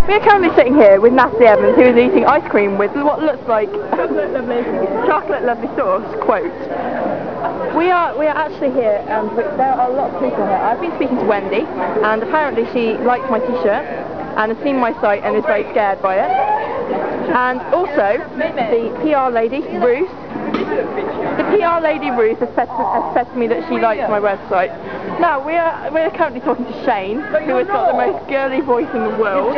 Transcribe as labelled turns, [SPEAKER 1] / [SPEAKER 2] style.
[SPEAKER 1] We are currently sitting here with Natalie Evans, who is eating ice cream with what looks like chocolate lovely sauce, quote. We are actually here, and there are a lot of people here. I've been speaking to Wendy, and apparently she likes my t-shirt, and has seen my site and is very scared by it. And also, the PR lady, Ruth, has said to me that she likes my website. Now, we're currently talking to Shane, who has got the most girly voice in the world.